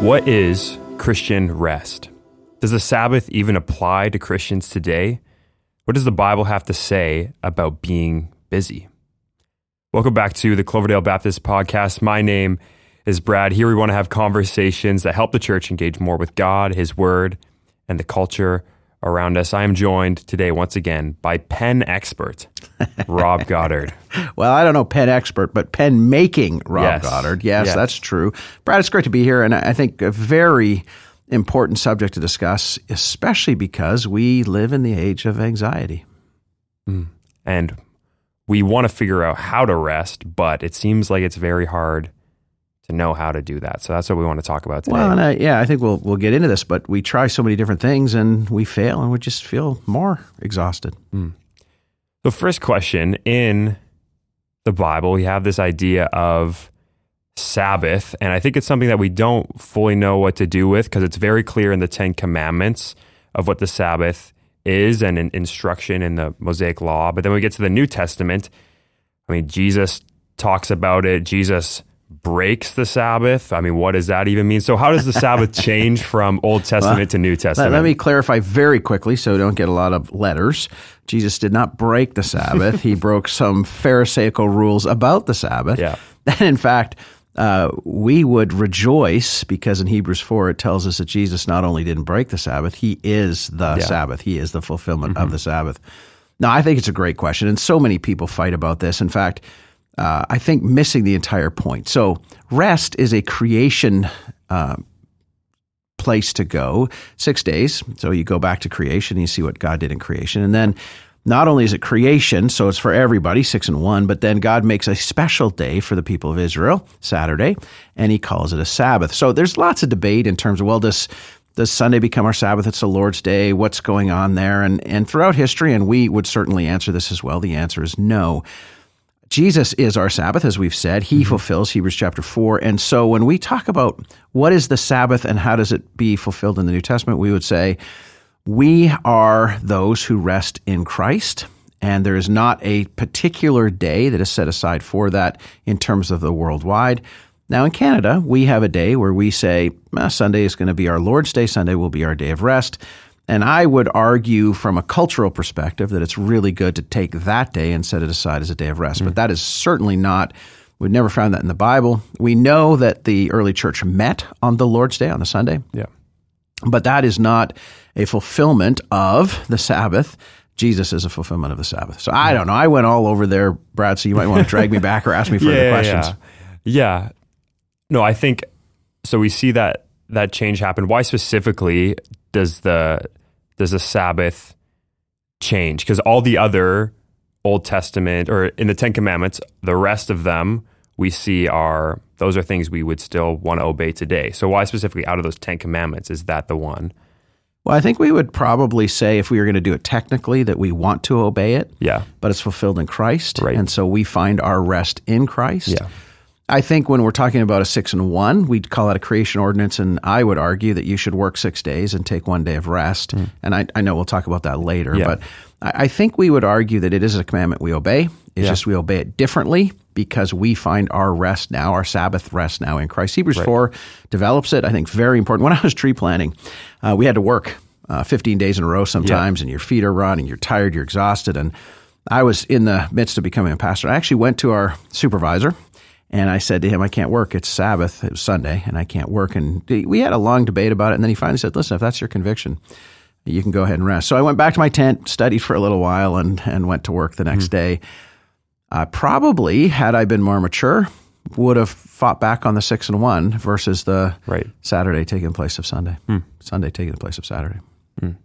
What is Christian rest? Does the Sabbath even apply to Christians today? What does the Bible have to say about being busy? Welcome back to the Cloverdale Baptist Podcast. My name is Brad. Here we want to have conversations that help the church engage more with God, His Word, and the culture around us. I am joined today once again by pen expert, Rob Goddard. Well, I don't know pen expert, but pen making Rob Goddard. Yes, that's true. Brad, it's great to be here. And I think a very important subject to discuss, especially because we live in the age of anxiety. And we want to figure out how to rest, but it seems like it's very hard to know how to do that. So that's what we want to talk about today. Well, and I think we'll get into this, but we try so many different things and we fail and we just feel more exhausted. The first question, in the Bible, we have this idea of Sabbath, and I think it's something that we don't fully know what to do with because it's very clear in the Ten Commandments of what the Sabbath is and an instruction in the Mosaic Law. But then we get to the New Testament. I mean, Jesus talks about it. Jesus breaks the Sabbath. I mean, what does that even mean? So how does the Sabbath change from Old Testament to New Testament? Let me clarify very quickly so we don't get a lot of letters. Jesus did not break the Sabbath. He broke some Pharisaical rules about the Sabbath. Yeah. And in fact, we would rejoice because in Hebrews 4, it tells us that Jesus not only didn't break the Sabbath, He is the Sabbath. He is the fulfillment of the Sabbath. Now, I think it's a great question, and so many people fight about this. In fact, I think missing the entire point. So rest is a creation place to go, 6 days. So you go back to creation and you see what God did in creation. And then not only is it creation, so it's for everybody, 6 and 1, but then God makes a special day for the people of Israel, Saturday, and He calls it a Sabbath. So there's lots of debate in terms of, well, does Sunday become our Sabbath? It's the Lord's Day. What's going on there? And throughout history, and we would certainly answer this as well, the answer is no. Jesus is our Sabbath, as we've said. He fulfills Hebrews chapter 4. And so when we talk about what is the Sabbath and how does it be fulfilled in the New Testament, we would say we are those who rest in Christ. And there is not a particular day that is set aside for that in terms of the worldwide. Now in Canada, we have a day where we say Sunday is going to be our Lord's Day. Sunday will be our day of rest. And I would argue from a cultural perspective that it's really good to take that day and set it aside as a day of rest. But that is certainly not, we've never found that in the Bible. We know that the early church met on the Lord's Day, on a Sunday. Yeah. But that is not a fulfillment of the Sabbath. Jesus is a fulfillment of the Sabbath. So I don't know. I went all over there, Brad, so you might want to drag me back or ask me further questions. Yeah. No, I think, so we see that change happen. Why specifically does the Sabbath change? Because all the other Old Testament, or in the Ten Commandments, the rest of them we see those are things we would still want to obey today. So why specifically out of those 10 Commandments is that the one? Well, I think we would probably say, if we were going to do it technically, that we want to obey it. Yeah. But it's fulfilled in Christ. Right. And so we find our rest in Christ. Yeah. I think when we're talking about a 6 and 1, we'd call it a creation ordinance, and I would argue that you should work 6 days and take 1 day of rest. And I know we'll talk about that later, but I think we would argue that it is a commandment we obey. It's just we obey it differently because we find our rest now, our Sabbath rest now in Christ. Hebrews 4 develops it, I think, very important. When I was tree planting, we had to work 15 days in a row sometimes, and your feet are running, you're tired, you're exhausted. And I was in the midst of becoming a pastor. I actually went to our supervisor, and I said to him, I can't work. It's Sabbath. It was Sunday, and I can't work. And we had a long debate about it. And then he finally said, listen, if that's your conviction, you can go ahead and rest. So I went back to my tent, studied for a little while, and went to work the next day. Probably, had I been more mature, would have fought back on the 6 and 1 versus the Saturday taking the place of Sunday. Sunday taking the place of Saturday. Well,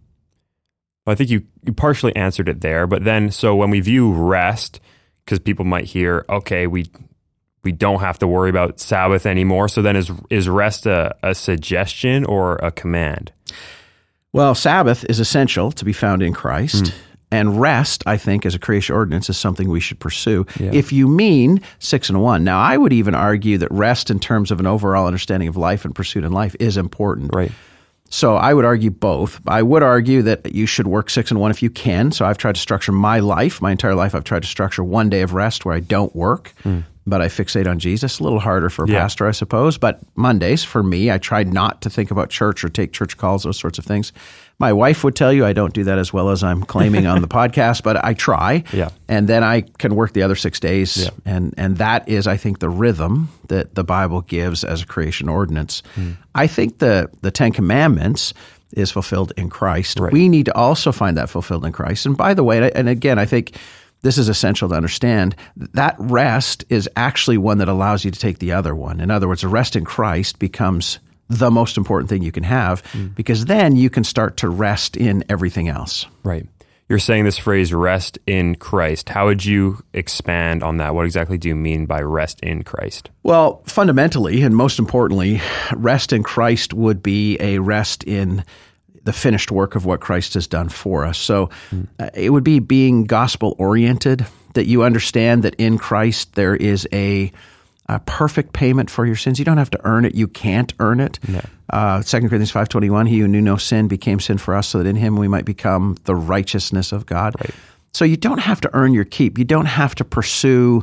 I think you partially answered it there. But then, so when we view rest, because people might hear, okay, we don't have to worry about Sabbath anymore. So then is rest a suggestion or a command? Well, Sabbath is essential to be found in Christ. And rest, I think, as a creation ordinance is something we should pursue. Yeah. If you mean 6 and 1. Now, I would even argue that rest in terms of an overall understanding of life and pursuit in life is important. Right. So I would argue both. I would argue that you should work 6 and 1 if you can. So I've tried to structure my life, my entire life, I've tried to structure 1 day of rest where I don't work. but I fixate on Jesus. A little harder for a pastor, I suppose. But Mondays, for me, I try not to think about church or take church calls, those sorts of things. My wife would tell you I don't do that as well as I'm claiming on the podcast, but I try. Yeah. And then I can work the other 6 days. Yeah. And that is, I think, the rhythm that the Bible gives as a creation ordinance. I think the Ten Commandments is fulfilled in Christ. Right. We need to also find that fulfilled in Christ. And by the way, and again, I think this is essential to understand, that rest is actually one that allows you to take the other one. In other words, a rest in Christ becomes the most important thing you can have, because then you can start to rest in everything else. Right. You're saying this phrase, rest in Christ. How would you expand on that? What exactly do you mean by rest in Christ? Well, fundamentally, and most importantly, rest in Christ would be a rest in the finished work of what Christ has done for us. So it would be being gospel-oriented, that you understand that in Christ there is a perfect payment for your sins. You don't have to earn it. You can't earn it. No. 2 Corinthians 5:21, he who knew no sin became sin for us so that in him we might become the righteousness of God. Right. So you don't have to earn your keep. You don't have to pursue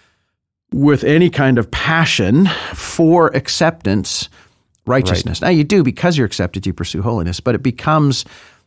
with any kind of passion for acceptance righteousness. Right. Now you do, because you're accepted, you pursue holiness, but it becomes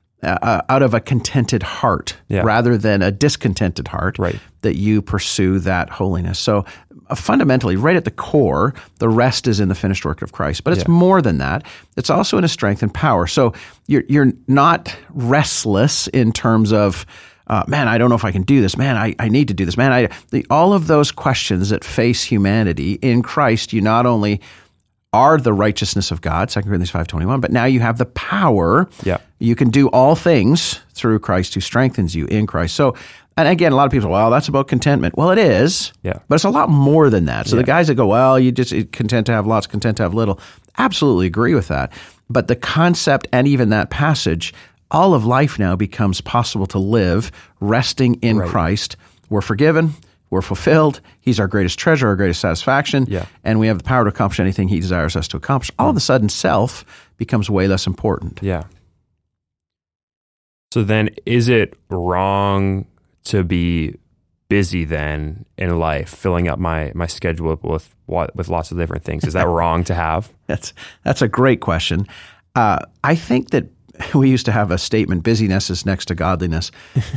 out of a contented heart rather than a discontented heart that you pursue that holiness. So fundamentally, right at the core, the rest is in the finished work of Christ. But it's more than that. It's also in His strength and power. So you're not restless in terms of, man, I don't know if I can do this. Man, I need to do this. Man, all of those questions that face humanity, in Christ, you not only are the righteousness of God, 2 Corinthians 5:21, but now you have the power. Yeah. You can do all things through Christ who strengthens you in Christ. So, and again, a lot of people say, well, that's about contentment. Well, it is, but it's a lot more than that. So the guys that go, well, you just content to have lots, content to have little, absolutely agree with that. But the concept and even that passage, all of life now becomes possible to live resting in Christ. We're forgiven. We're fulfilled. He's our greatest treasure, our greatest satisfaction, and we have the power to accomplish anything He desires us to accomplish. All of a sudden, self becomes way less important. Yeah. So then, is it wrong to be busy then in life, filling up my schedule with lots of different things? Is that wrong to have? That's a great question. I think that we used to have a statement, busyness is next to godliness.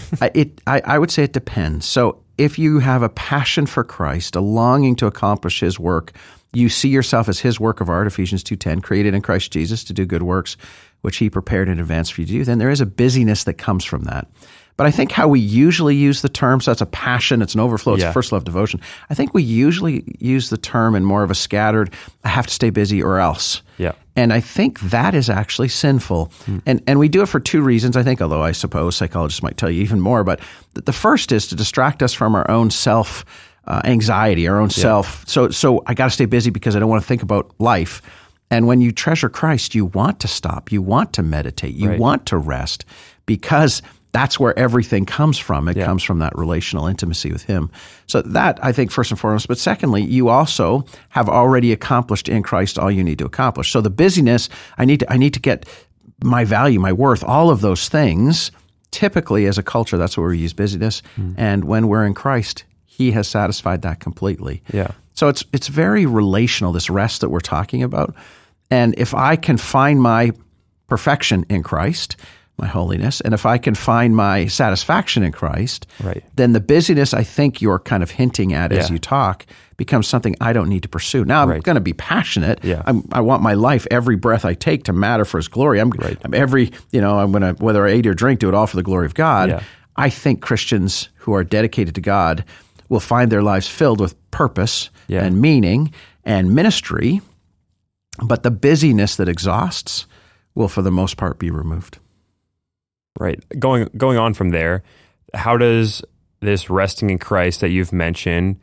I would say it depends. So if you have a passion for Christ, a longing to accomplish His work, you see yourself as His work of art, Ephesians 2:10, created in Christ Jesus to do good works, which He prepared in advance for you to do, then there is a busyness that comes from that. But I think how we usually use the term, so that's a passion, it's an overflow, it's first love devotion. I think we usually use the term in more of a scattered, I have to stay busy or else. Yeah. And I think that is actually sinful. And we do it for two reasons, I think, although I suppose psychologists might tell you even more. But the first is to distract us from our own self anxiety, our own self. So I got to stay busy because I don't want to think about life. And when you treasure Christ, you want to stop, you want to meditate, you want to rest, because that's where everything comes from. It comes from that relational intimacy with Him. So that, I think, first and foremost. But secondly, you also have already accomplished in Christ all you need to accomplish. So the busyness, I need to get my value, my worth, all of those things. Typically, as a culture, that's where we use busyness. And when we're in Christ, He has satisfied that completely. Yeah. So it's very relational, this rest that we're talking about. And if I can find my perfection in Christ, my holiness, and if I can find my satisfaction in Christ, then the busyness I think you're kind of hinting at as you talk becomes something I don't need to pursue. Now, I'm going to be passionate. Yeah. I want my life, every breath I take, to matter for His glory. I'm going to, whether I eat or drink, do it all for the glory of God. Yeah. I think Christians who are dedicated to God will find their lives filled with purpose and meaning and ministry, but the busyness that exhausts will, for the most part, be removed. Right. Going on from there, how does this resting in Christ that you've mentioned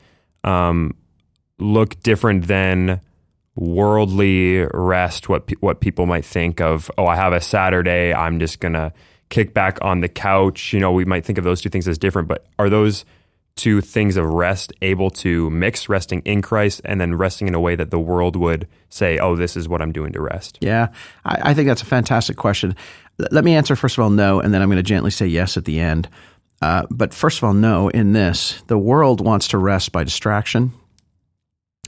look different than worldly rest? What people might think of, I have a Saturday, I'm just gonna kick back on the couch. We might think of those two things as different, but are those two things of rest able to mix, resting in Christ and then resting in a way that the world would say, this is what I'm doing to rest? Yeah, I think that's a fantastic question. Let me answer, first of all, no, and then I'm going to gently say yes at the end. But first of all, no, in this, the world wants to rest by distraction,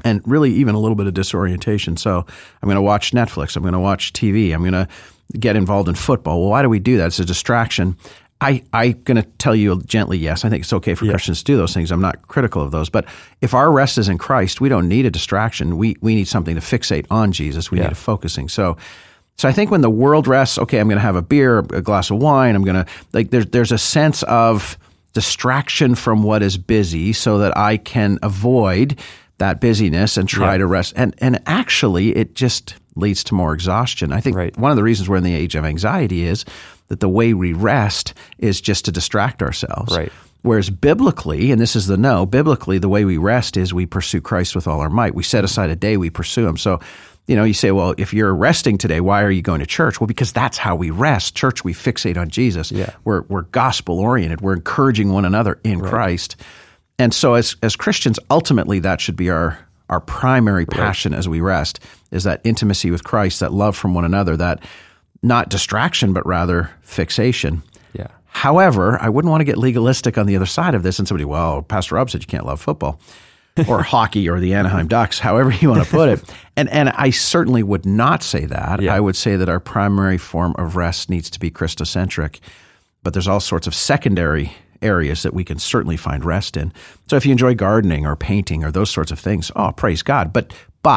and really even a little bit of disorientation. So I'm going to watch Netflix. I'm going to watch TV. I'm going to get involved in football. Well, why do we do that? It's a distraction. I'm going to tell you gently, yes, I think it's okay for Christians to do those things. I'm not critical of those. But if our rest is in Christ, we don't need a distraction. We need something to fixate on Jesus. We need a focusing. So I think when the world rests, okay, I'm going to have a beer, a glass of wine. I'm going to, there's a sense of distraction from what is busy so that I can avoid that busyness and try to rest. And actually, it just leads to more exhaustion. I think one of the reasons we're in the age of anxiety is that the way we rest is just to distract ourselves. Right. Whereas biblically, and this is the no, biblically, the way we rest is we pursue Christ with all our might. We set aside a day, we pursue Him. So, you say, well, if you're resting today, why are you going to church? Well, because that's how we rest. Church, we fixate on Jesus. Yeah. We're gospel-oriented. We're encouraging one another in Christ. And so as Christians, ultimately, that should be our primary passion as we rest, is that intimacy with Christ, that love from one another, that not distraction, but rather fixation. Yeah. However, I wouldn't want to get legalistic on the other side of this and somebody, well, Pastor Rob said you can't love football or hockey or the Anaheim Ducks, however you want to put it. And I certainly would not say that. Yeah. I would say that our primary form of rest needs to be Christocentric, but there's all sorts of secondary areas that we can certainly find rest in. So if you enjoy gardening or painting or those sorts of things, praise God. But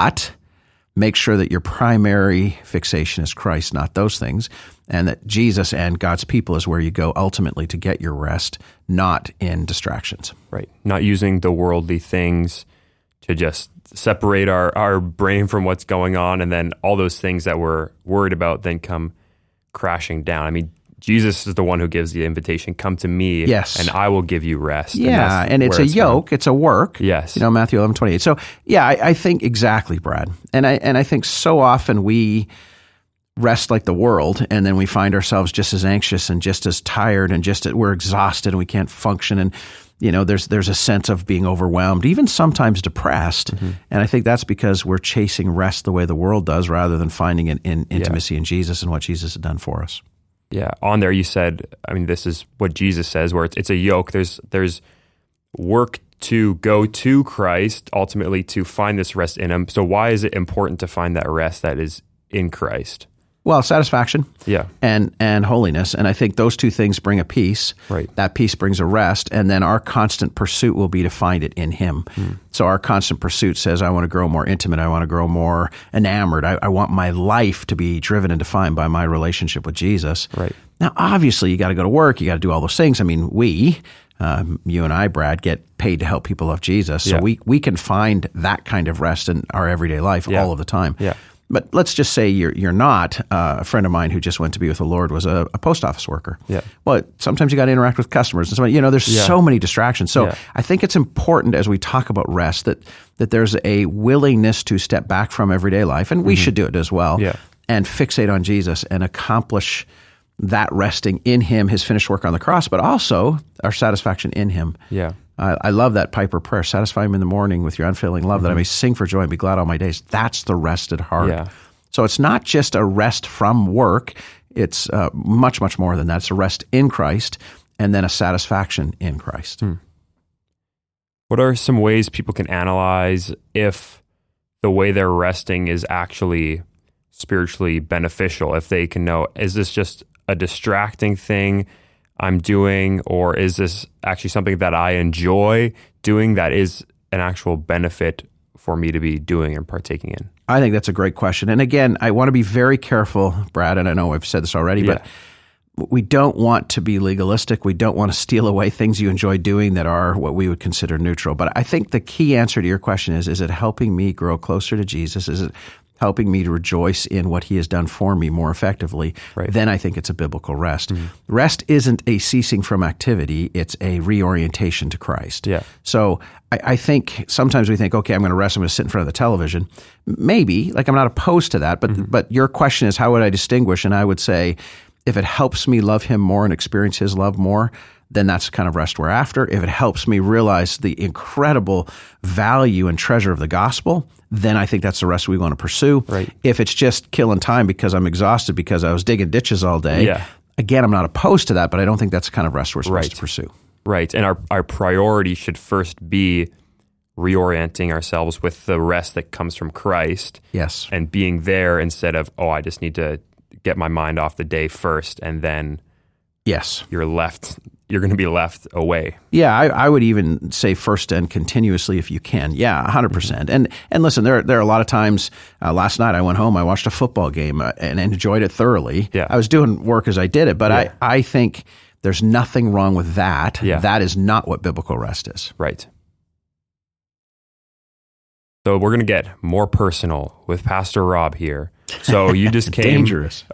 make sure that your primary fixation is Christ, not those things, and that Jesus and God's people is where you go ultimately to get your rest, not in distractions. Right. Not using the worldly things to just separate our brain from what's going on, and then all those things that we're worried about then come crashing down. I mean, Jesus is the one who gives the invitation, come to me, and I will give you rest. Yeah, and it's a yoke, it's a work. Yes. Matthew 11:28. So, I think exactly, Brad. And I think so often we rest like the world, and then we find ourselves just as anxious and just as tired and we're exhausted and we can't function. And, there's a sense of being overwhelmed, even sometimes depressed. Mm-hmm. And I think that's because we're chasing rest the way the world does rather than finding it in intimacy in Jesus and what Jesus had done for us. Yeah, on there you said, this is what Jesus says, where it's a yoke. There's work to go to Christ, ultimately to find this rest in Him. So why is it important to find that rest that is in Christ? Well, satisfaction and holiness. And I think those two things bring a peace. Right. That peace brings a rest. And then our constant pursuit will be to find it in Him. So our constant pursuit says, I want to grow more intimate. I want to grow more enamored. I want my life to be driven and defined by my relationship with Jesus. Right. Now, obviously, you got to go to work. You got to do all those things. We, you and I, Brad, get paid to help people love Jesus. So we can find that kind of rest in our everyday life all of the time. Yeah. But let's just say you're not. A friend of mine who just went to be with the Lord was a post office worker. Yeah. Well, sometimes you got to interact with customers and somebody, there's so many distractions. So I think it's important as we talk about rest that there's a willingness to step back from everyday life, and we should do it as well, and fixate on Jesus and accomplish that resting in Him, His finished work on the cross, but also our satisfaction in Him. Yeah. I love that Piper prayer. Satisfy me in the morning with your unfailing love, that I may sing for joy and be glad all my days. That's the rested heart. Yeah. So it's not just a rest from work. It's much, much more than that. It's a rest in Christ and then a satisfaction in Christ. What are some ways people can analyze if the way they're resting is actually spiritually beneficial? If they can know, is this just a distracting thing I'm doing, or is this actually something that I enjoy doing that is an actual benefit for me to be doing and partaking in? I think that's a great question. And again, I want to be very careful, Brad, and I know I've said this already, but we don't want to be legalistic. We don't want to steal away things you enjoy doing that are what we would consider neutral. But I think the key answer to your question is it helping me grow closer to Jesus? Is it helping me to rejoice in what He has done for me more effectively? Then I think it's a biblical rest. Rest isn't a ceasing from activity. It's a reorientation to Christ. So I think sometimes we think, okay, I'm going to rest. I'm going to sit in front of the television. Maybe, I'm not opposed to that. But your question is, how would I distinguish? And I would say, if it helps me love Him more and experience His love more, then that's the kind of rest we're after. If it helps me realize the incredible value and treasure of the gospel, then I think that's the rest we want to pursue. If it's just killing time because I'm exhausted because I was digging ditches all day, again, I'm not opposed to that, but I don't think that's the kind of rest we're supposed to pursue. Right. And our priority should first be reorienting ourselves with the rest that comes from Christ. Yes. And being there instead of, I just need to get my mind off the day first, and then yes, you're going to be left away. Yeah, I would even say first and continuously if you can. Yeah, 100%. And listen, there are a lot of times. Last night I went home, I watched a football game and enjoyed it thoroughly. Yeah. I was doing work as I did it, but I think there's nothing wrong with that. Yeah. That is not what biblical rest is. Right. So we're going to get more personal with Pastor Rob here. So you just came... Dangerous.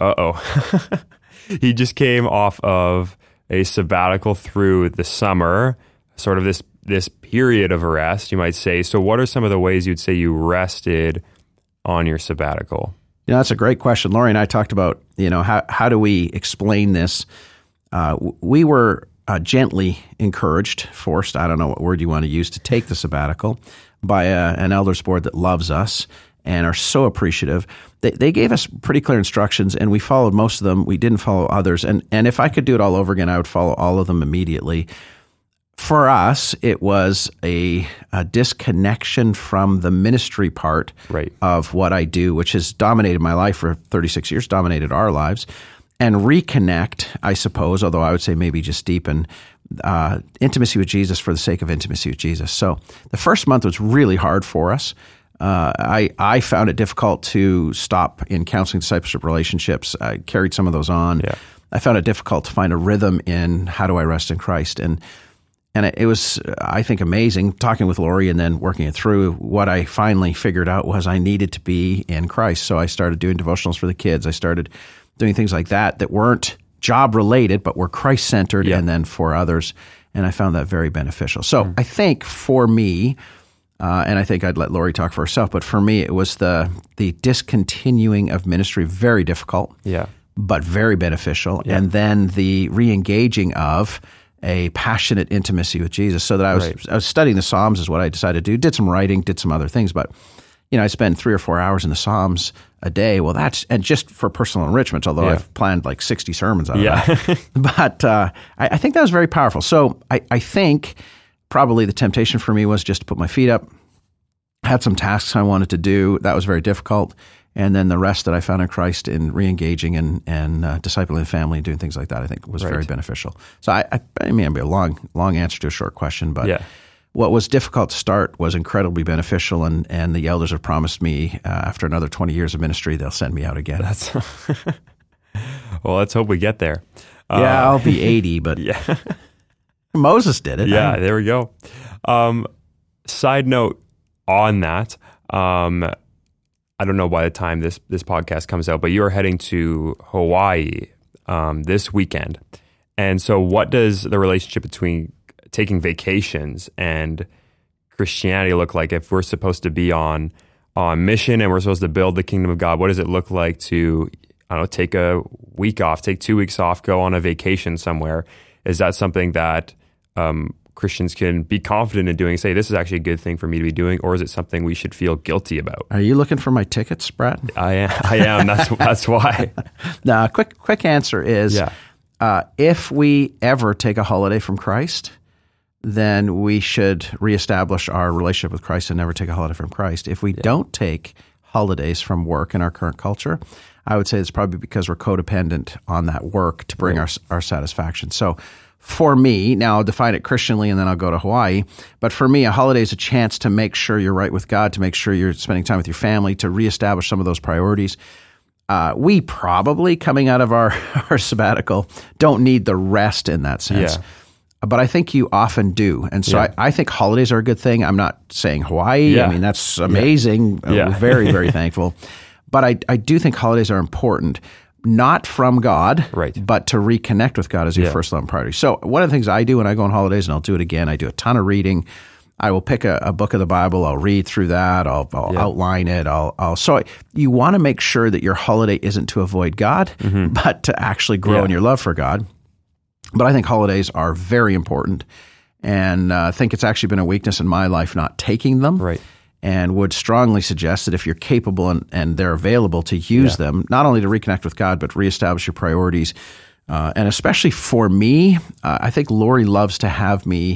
He just came off of a sabbatical through the summer, sort of this period of rest, you might say. So what are some of the ways you'd say you rested on your sabbatical? That's a great question. Lori and I talked about, how do we explain this? We were gently encouraged, forced, I don't know what word you want to use, to take the sabbatical by an elders board that loves us and are so appreciative. They gave us pretty clear instructions, and we followed most of them. We didn't follow others. And if I could do it all over again, I would follow all of them immediately. For us, it was a disconnection from the ministry part of what I do, which has dominated my life for 36 years, dominated our lives, and reconnect, I suppose, although I would say maybe just deepen intimacy with Jesus for the sake of intimacy with Jesus. So the first month was really hard for us. I found it difficult to stop in counseling discipleship relationships. I carried some of those on. Yeah. I found it difficult to find a rhythm in how do I rest in Christ. And it was, I think, amazing talking with Lori and then working it through. What I finally figured out was I needed to be in Christ. So I started doing devotionals for the kids. I started doing things like that weren't job related, but were Christ centered and then for others. And I found that very beneficial. So I think for me, and I think I'd let Lori talk for herself, but for me, it was the discontinuing of ministry, very difficult, but very beneficial. Yeah. And then the re-engaging of a passionate intimacy with Jesus, so that I was studying the Psalms is what I decided to do. Did some writing, did some other things, but I spend 3 or 4 hours in the Psalms a day. Well, and just for personal enrichment, although I've planned like 60 sermons out of that. But I think that was very powerful. So I think probably the temptation for me was just to put my feet up. I had some tasks I wanted to do. That was very difficult. And then the rest that I found in Christ in re-engaging and discipling the family and doing things like that, I think was very beneficial. So I mean, it'd be a long answer to a short question, but what was difficult to start was incredibly beneficial. And the elders have promised me after another 20 years of ministry, they'll send me out again. Well, let's hope we get there. I'll be 80, but Moses did it. Yeah, there we go. Side note on that, I don't know by the time this podcast comes out, but you're heading to Hawaii this weekend. And so what does the relationship between taking vacations and Christianity look like if we're supposed to be on mission and we're supposed to build the kingdom of God? What does it look like to, take a week off, take 2 weeks off, go on a vacation somewhere? Is that something that Christians can be confident in doing, say, this is actually a good thing for me to be doing, or is it something we should feel guilty about? Are you looking for my tickets, Brad? I am. That's why. No, quick answer is, if we ever take a holiday from Christ, then we should reestablish our relationship with Christ and never take a holiday from Christ. If we don't take holidays from work in our current culture, I would say it's probably because we're codependent on that work to bring our satisfaction. So for me, now I'll define it Christianly and then I'll go to Hawaii, but for me, a holiday is a chance to make sure you're right with God, to make sure you're spending time with your family, to reestablish some of those priorities. We probably, coming out of our sabbatical, don't need the rest in that sense. Yeah. But I think you often do. And so I think holidays are a good thing. I'm not saying Hawaii. Yeah. I mean, that's amazing. Yeah. Very, very thankful. But I do think holidays are important, not from God, but to reconnect with God as your first love and priority. So one of the things I do when I go on holidays, and I'll do it again, I do a ton of reading. I will pick a book of the Bible. I'll read through that. I'll outline it. So you want to make sure that your holiday isn't to avoid God, but to actually grow in your love for God. But I think holidays are very important, and I think it's actually been a weakness in my life not taking them, and would strongly suggest that if you're capable and they're available to use them, not only to reconnect with God, but reestablish your priorities. And especially for me, I think Lori loves to have me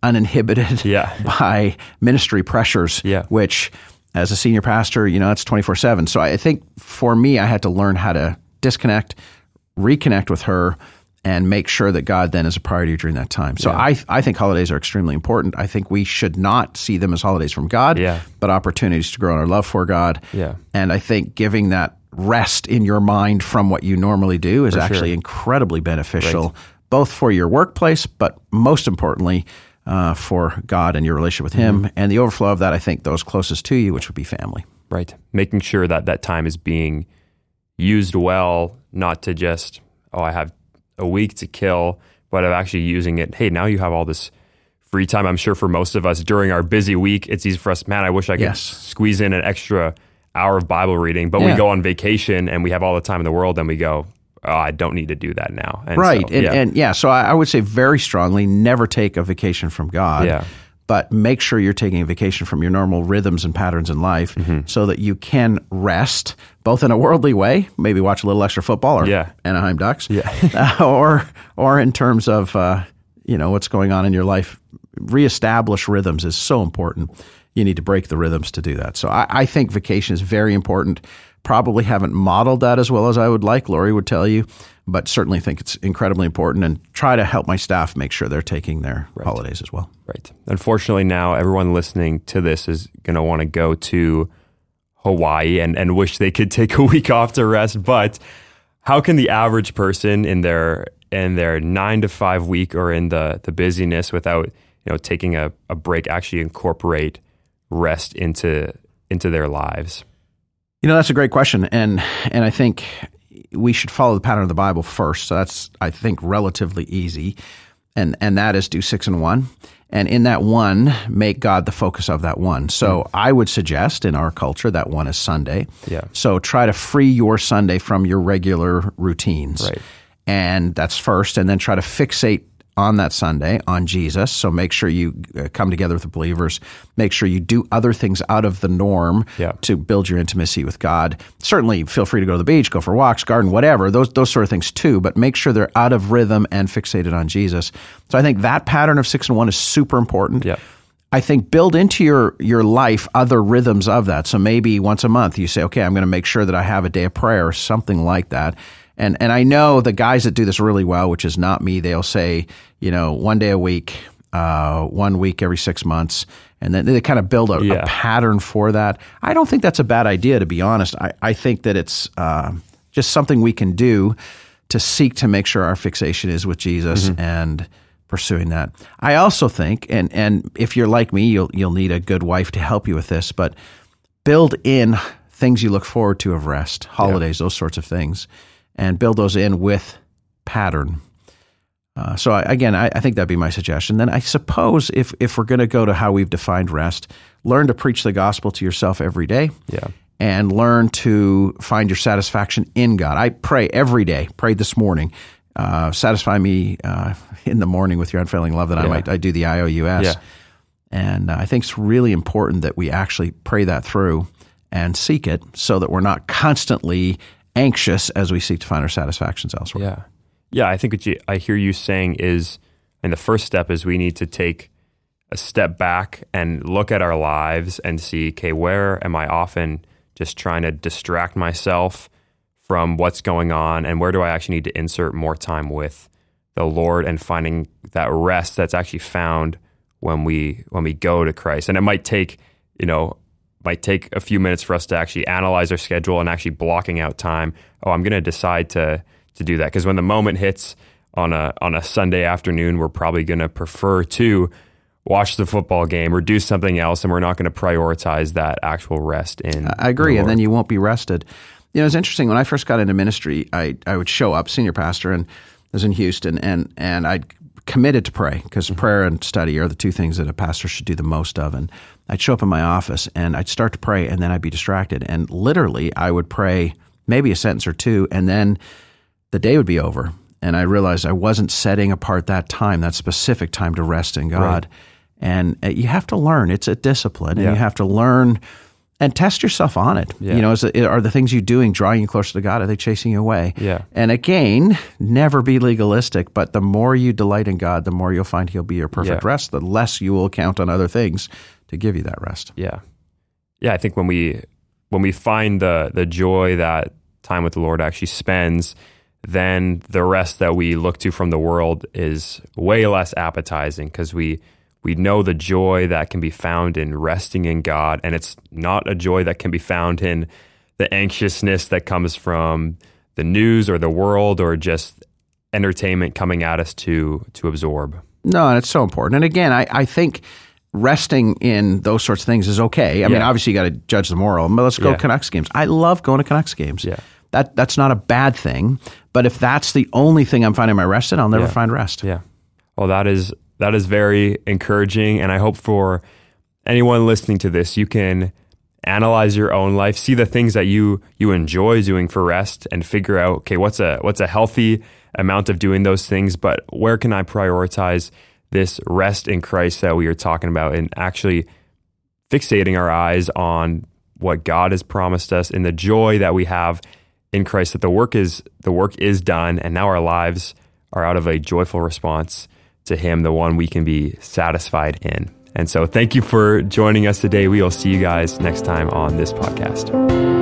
uninhibited by ministry pressures, which as a senior pastor, it's 24/7. So I think for me, I had to learn how to disconnect, reconnect with her, and make sure that God then is a priority during that time. So I think holidays are extremely important. I think we should not see them as holidays from God, but opportunities to grow in our love for God. And I think giving that rest in your mind from what you normally do is actually incredibly beneficial, both for your workplace, but most importantly, for God and your relationship with Him. And the overflow of that, I think, those closest to you, which would be family. Right. Making sure that that time is being used well, not to just, I have a week to kill, but of actually using it. Hey, now you have all this free time. I'm sure for most of us during our busy week, it's easy for us, man, I wish I could squeeze in an extra hour of Bible reading, but we go on vacation and we have all the time in the world and we go, I don't need to do that now. And so I would say very strongly, never take a vacation from God, but make sure you're taking a vacation from your normal rhythms and patterns in life so that you can rest, both in a worldly way, maybe watch a little extra football or Anaheim Ducks, or in terms of what's going on in your life. Reestablish rhythms is so important. You need to break the rhythms to do that. So I think vacation is very important. Probably haven't modeled that as well as I would like, Lori would tell you, but certainly think it's incredibly important and try to help my staff make sure they're taking their holidays as well. Right. Unfortunately, now everyone listening to this is going to want to go to Hawaii and wish they could take a week off to rest. But how can the average person in their 9 to 5 week or in the busyness without taking a break actually incorporate rest into their lives? That's a great question, and I think we should follow the pattern of the Bible first. So that's, I think, relatively easy, and that is do 6 and 1, and in that 1, make God the focus of that 1. So I would suggest in our culture that 1 is Sunday. So try to free your Sunday from your regular routines, and that's first, and then try to fixate on that Sunday on Jesus. So make sure you come together with the believers. Make sure you do other things out of the norm to build your intimacy with God. Certainly feel free to go to the beach, go for walks, garden, whatever, those sort of things too, but make sure they're out of rhythm and fixated on Jesus. So I think that pattern of 6 and 1 is super important. I think build into your life other rhythms of that. So maybe once a month you say, okay, I'm going to make sure that I have a day of prayer or something like that. And I know the guys that do this really well, which is not me, they'll say, 1 day a week, 1 week every 6 months, and then they kind of build a pattern for that. I don't think that's a bad idea, to be honest. I think that it's just something we can do to seek to make sure our fixation is with Jesus and pursuing that. I also think, and if you're like me, you'll need a good wife to help you with this, but build in things you look forward to of rest, holidays, those sorts of things, and build those in with pattern. So I think that'd be my suggestion. Then I suppose if we're going to go to how we've defined rest, learn to preach the gospel to yourself every day, and learn to find your satisfaction in God. I pray every day. Prayed this morning. Satisfy me in the morning with your unfailing love that I do the IOUS. And I think it's really important that we actually pray that through and seek it so that we're not constantly anxious as we seek to find our satisfactions elsewhere. I think what I hear you saying is, and the first step is we need to take a step back and look at our lives and see, okay, where am I often just trying to distract myself from what's going on, and where do I actually need to insert more time with the Lord and finding that rest that's actually found when we go to Christ. And it might take a few minutes for us to actually analyze our schedule and actually blocking out time. I'm going to decide to do that, because when the moment hits on a Sunday afternoon, we're probably going to prefer to watch the football game or do something else, and we're not going to prioritize that actual rest in. I agree, and then you won't be rested. It's interesting. When I first got into ministry, I would show up, senior pastor, and I was in Houston, and I'd committed to pray, because prayer and study are the two things that a pastor should do the most of. And I'd show up in my office and I'd start to pray, and then I'd be distracted. And literally I would pray maybe a sentence or two, and then the day would be over. And I realized I wasn't setting apart that time, that specific time to rest in God. And you have to learn. It's a discipline, and you have to learn And test yourself on it. Yeah. You know, are the things you're doing drawing you closer to God? Are they chasing you away? Yeah. And again, never be legalistic, but the more you delight in God, the more you'll find He'll be your perfect rest, the less you will count on other things to give you that rest. Yeah. Yeah, I think when we find the joy that time with the Lord actually spends, then the rest that we look to from the world is way less appetizing, because we know the joy that can be found in resting in God, and it's not a joy that can be found in the anxiousness that comes from the news or the world or just entertainment coming at us to absorb. No, and it's so important. And again, I think resting in those sorts of things is okay. I mean, obviously you got to judge the moral, but let's go Canucks games. I love going to Canucks games. Yeah. That's not a bad thing, but if that's the only thing I'm finding my rest in, I'll never find rest. Yeah. Well, that is very encouraging, and I hope for anyone listening to this, you can analyze your own life, see the things that you enjoy doing for rest, and figure out, okay, what's a healthy amount of doing those things, but where can I prioritize this rest in Christ that we are talking about, and actually fixating our eyes on what God has promised us and the joy that we have in Christ, that the work is done, and now our lives are out of a joyful response to Him, the one we can be satisfied in. And so thank you for joining us today. We will see you guys next time on this podcast.